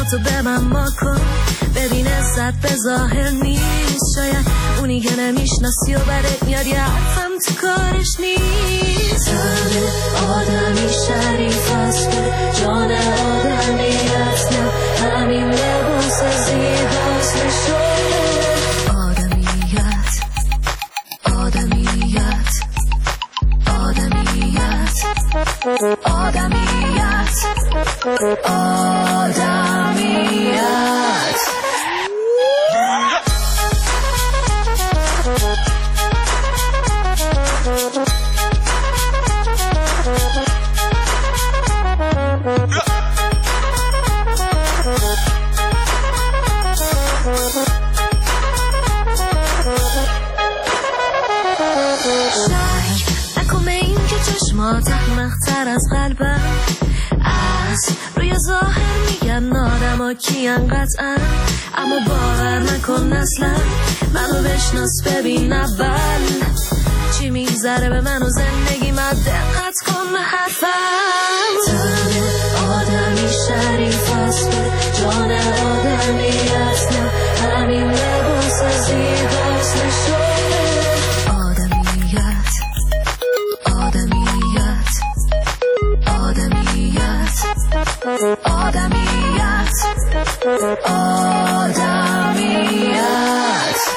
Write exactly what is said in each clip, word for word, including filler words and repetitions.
تو به من با کن ببین عزت به ظاهر نیست شاید اونی که نمیشناسی و برات میاد یه حرفم تو کارش نیست تن آدمی شریف است که جان آدمیت نه همین لباس زیباست نشونه آدمیت آدمیت آدمیت آدمیت آدمیت چشمات احمق‌تر از قلبم از روی ظاهر میگن آدم ها کیان قطعا اما باور نکن اصلا منو بشناس ببین اول چی میگذره به من و زندگی من دقت کن به حرفم تن آدمی شریف است که جان آدمی است نه همین لباس زیباست نشونه آدمیت آدمیت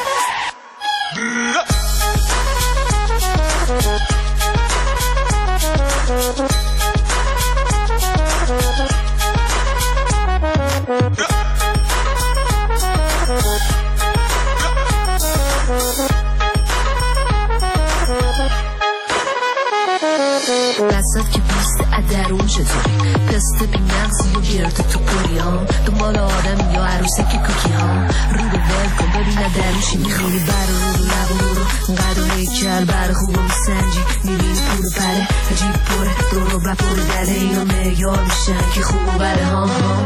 دستت که پیست ادرون چطوری پسته بی نقصی و گرده تو پوریام دنبال آدم یا عروسه که کوکی ها رو به ول کن ببین ادروشی میخوری بر رو رو لب و رو قد و هیکل بر خوب و سنجی میبینی پول و پره جیب پره دور و بپور دله اینا معیار میشن که خوب و بره ها ها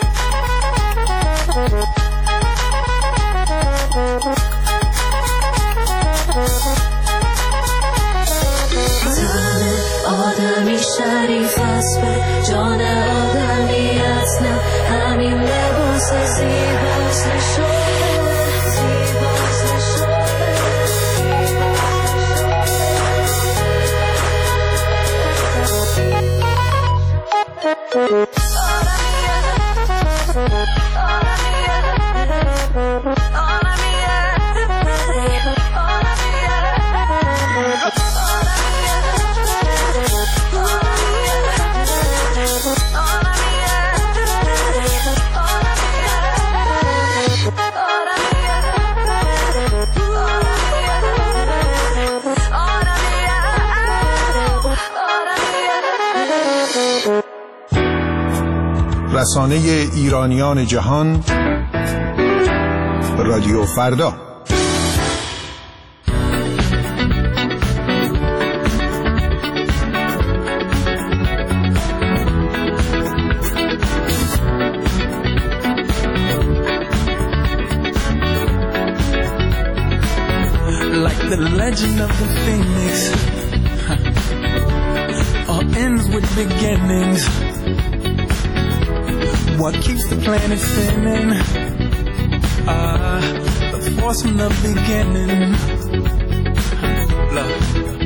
آدمی شریف است به جان آدمیت نه همین لباس زیباست نشونه زیباست نشونه رسانه ایرانیان جهان رادیو فردا Like the legend of the phoenix all ends with beginnings. What keeps the planet spinning? Ah, uh, the force from the beginning. Love.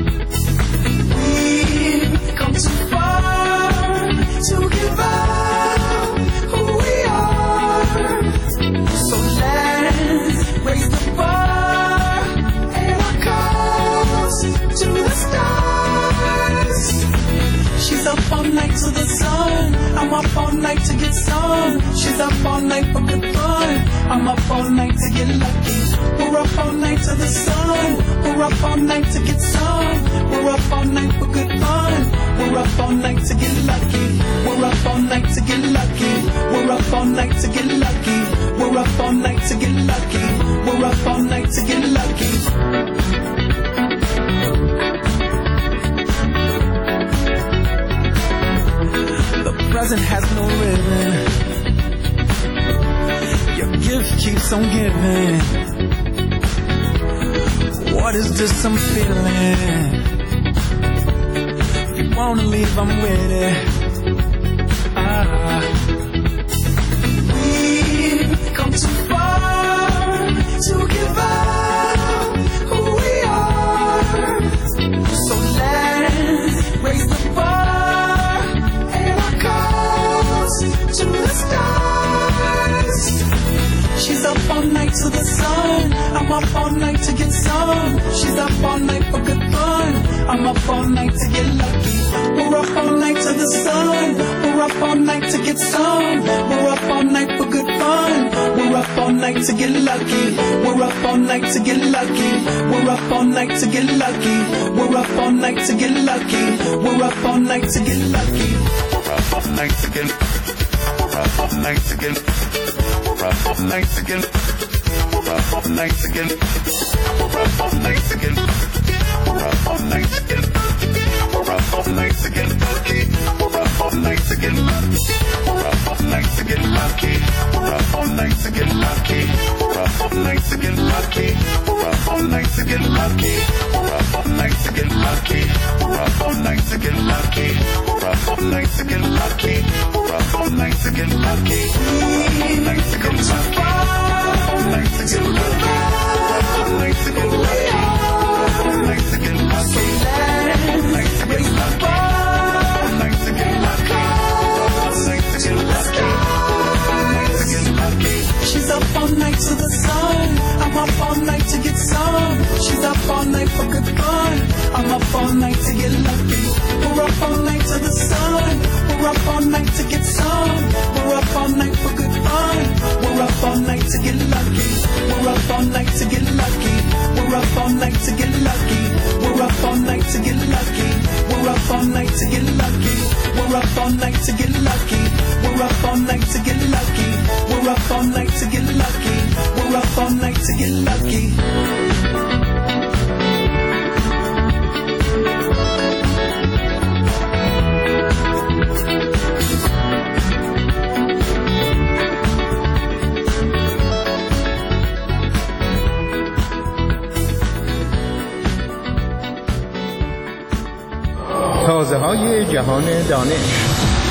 We've come too far to give up who we are. So let's raise the bar and our cause to the stars. She's up all night to the sun. I'm up all night to get some. She's up all night for good fun. I'm up all night to get lucky. We're up all night to the sun. We're up all night to get some. We're up all night for good fun. We're up all night to get lucky. We're up all night to get lucky. We're up all night to get lucky. We're up all night to get lucky. We're up all night to get lucky. The present has no ribbon. Your gift keeps on giving. What is this I'm feeling? If you wanna leave, I'm with it. Ah. We up all night to the sun. I'm up all night to get some. She's up all night for good fun. I'm up all night to get lucky. We're up all night to the sun. We're up all night to get some. We're up all night for good fun. We're up all night to get lucky. We're up all night to get lucky. We're up all night to get lucky. We're up all night to get lucky. We're up all night to get lucky. We're up all night to get. We're up all night to get. We're up all night to get. We're up all night to get. We're up all night to get. We're up all night to get. We're up all night to get lucky. We're up all night to get lucky. We're up all night to get lucky. We're up all night to get lucky. We're up all night to get lucky. We're up all night to get lucky. We're up all night to get lucky. We're up all night to get lucky. We're up all night to get lucky. We're up all night to get lucky. We're up all night to get lucky. We're up all night to get lucky. We're up all night to get lucky. We're up all night to get lucky. She's up all night to the sun. I'm up all night to get some. She's up all night for good fun. I'm up all night to get lucky. We're up all night to the sun. We're up all night to get some. We're up all night for good fun. We're up all night to get lucky. We're up all night to get lucky. We're up all night to get lucky. We're up all night to get lucky. We're up all night to get lucky. We're up all night to get lucky. We're up all night to get lucky. We're up all night to get lucky. We're up all night to get lucky. تازه های جهان دانش.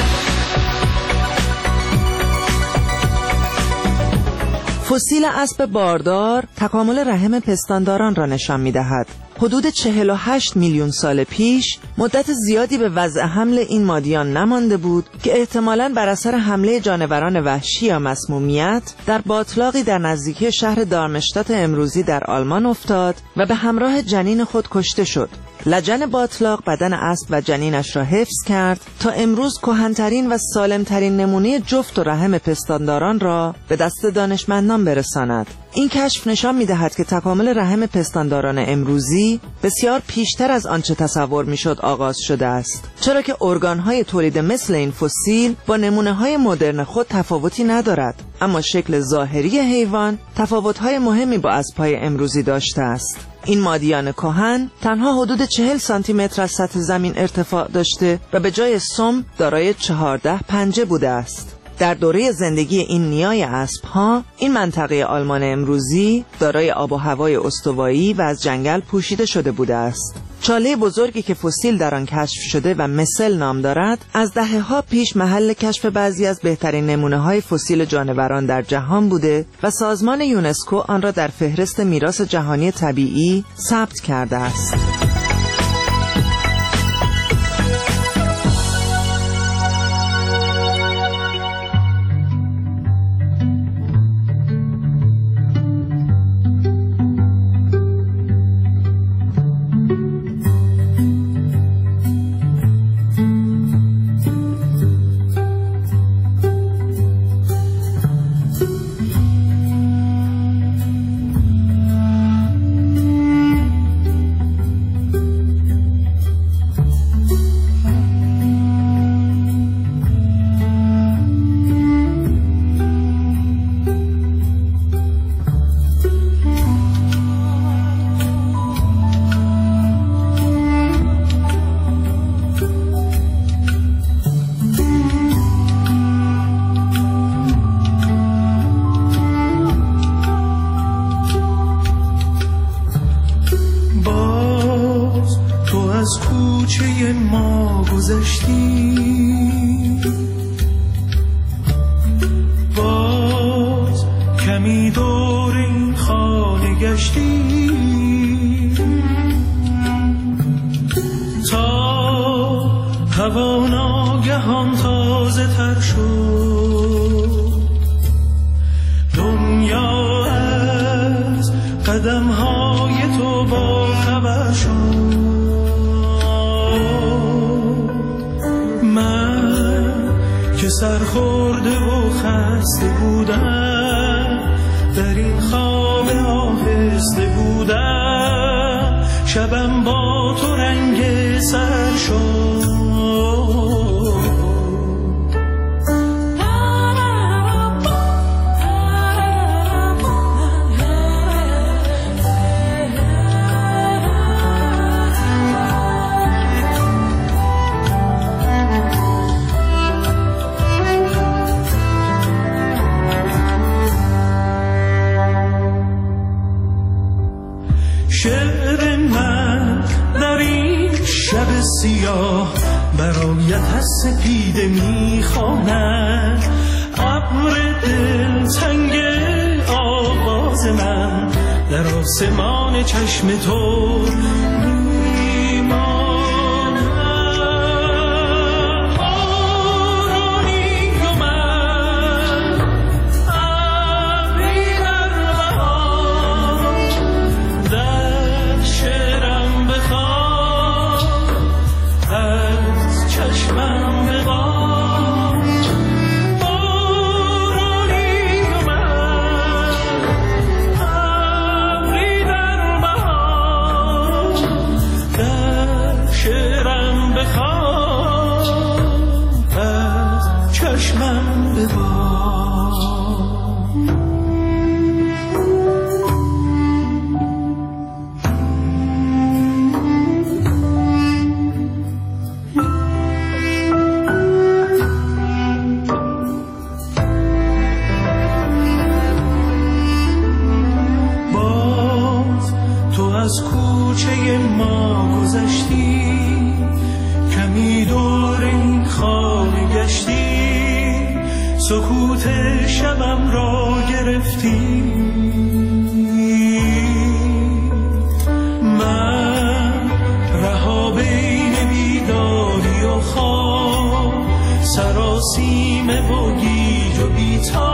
فسیل اسب باردار تکامل رحم پستانداران را نشان می‌دهد. حدود چهل و هشت میلیون سال پیش مدت زیادی به وضع حمل این مادیان نمانده بود که احتمالاً بر اثر حمله جانوران وحشی یا مسمومیت در باتلاقی در نزدیکی شهر دارمشتات امروزی در آلمان افتاد و به همراه جنین خود کشته شد. لجن باتلاق بدن اسب و جنینش را حفظ کرد تا امروز کهن‌ترین و سالم‌ترین نمونه جفت و رحم پستانداران را به دست دانشمندان برساند. این کشف نشان می‌دهد که تکامل رحم پستانداران امروزی بسیار پیشتر از آنچه تصور می‌شد آغاز شده است، چرا که ارگان‌های تولید مثل این فسیل با نمونه‌های مدرن خود تفاوتی ندارد، اما شکل ظاهری حیوان تفاوت‌های مهمی با اسب‌های امروزی داشته است. این مادیان کهن تنها حدود چهل سانتی متر از سطح زمین ارتفاع داشته و به جای سم دارای چهارده پنجه بوده است. در دوره زندگی این نیای اسب‌ها این منطقه آلمان امروزی دارای آب و هوای استوایی و از جنگل پوشیده شده بوده است. چاله بزرگی که فسیل در آن کشف شده و مثل نام دارد از دهه‌ها پیش محل کشف بعضی از بهترین نمونه‌های فسیل جانوران در جهان بوده و سازمان یونسکو آن را در فهرست میراث جهانی طبیعی ثبت کرده است. باز کمی دور این خانه گشتی تا هوا ناگهان تازه تر شد. دنیا قدم های تو با خبر شد. من که سرخورده و خسته بودم، در این خواب آهسته بودم، شبم با تو رنگ سر شد. شعر من در این شب سیاه برایت از سپیده میخواند، ابر دلتنگ آواز من در آسمان چشم تو از کوچه ما گذشتی، کمی دور این خانه گشتی، سکوت شبم را گرفتی. من رها بین بیداری و خواب، سراسیمه و گیج و بی‌تاب